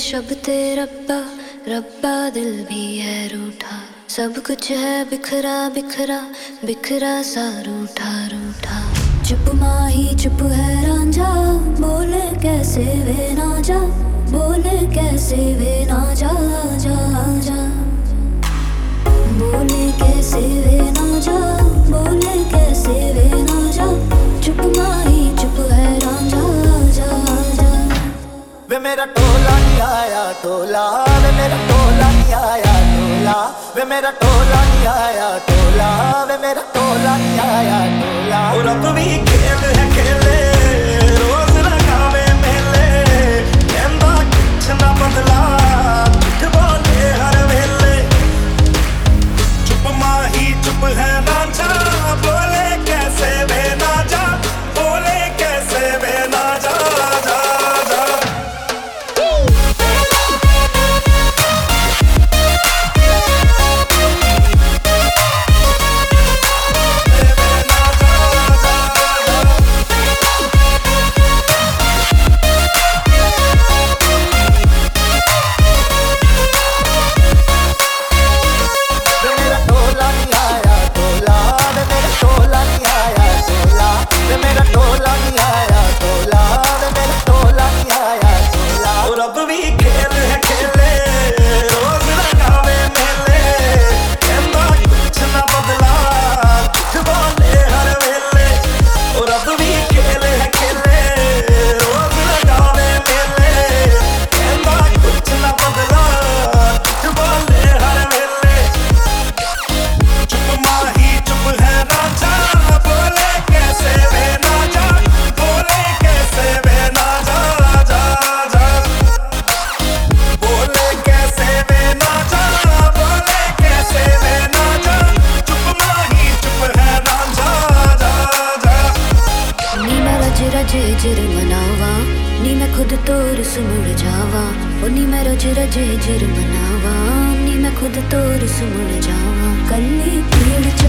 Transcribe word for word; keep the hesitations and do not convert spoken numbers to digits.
शब्द रब्बा रब्बा दिल भी है रूठा, सब कुछ है बिखरा बिखरा बिखरा सा रूठा रूठा। चुप माही चुप है रांझा, बोले कैसे वे ना जा, बोले कैसे वे ना जा जा जा, बोले कैसे वे ना जा, बोले कैसे वे ना जा। चुप माही चुप है रांझा जा जा। वे मेरा टोला नहीं आया टोला, वे मेरा टोला नहीं आया टोला, वे मेरा टोला नहीं आया टोला, वे मेरा टोला नहीं आया टोला। और अब भी खेल है खेले, रोज लगावे मेले, कहंदा कुछ ना बदला, झूठ बोले हर वेले। चुप माही चुप है रांझा, बोले कैसे वे ना जा, बोले कैसे वे ना जा जा जा। रजे जिर मनावा नी मैं खुद तो रुस मुड़ जावा, ओ नी मैं रज रजे जिर मनावा नी मैं खुद तो रुस मुड़ जावा। कल्ली पीड़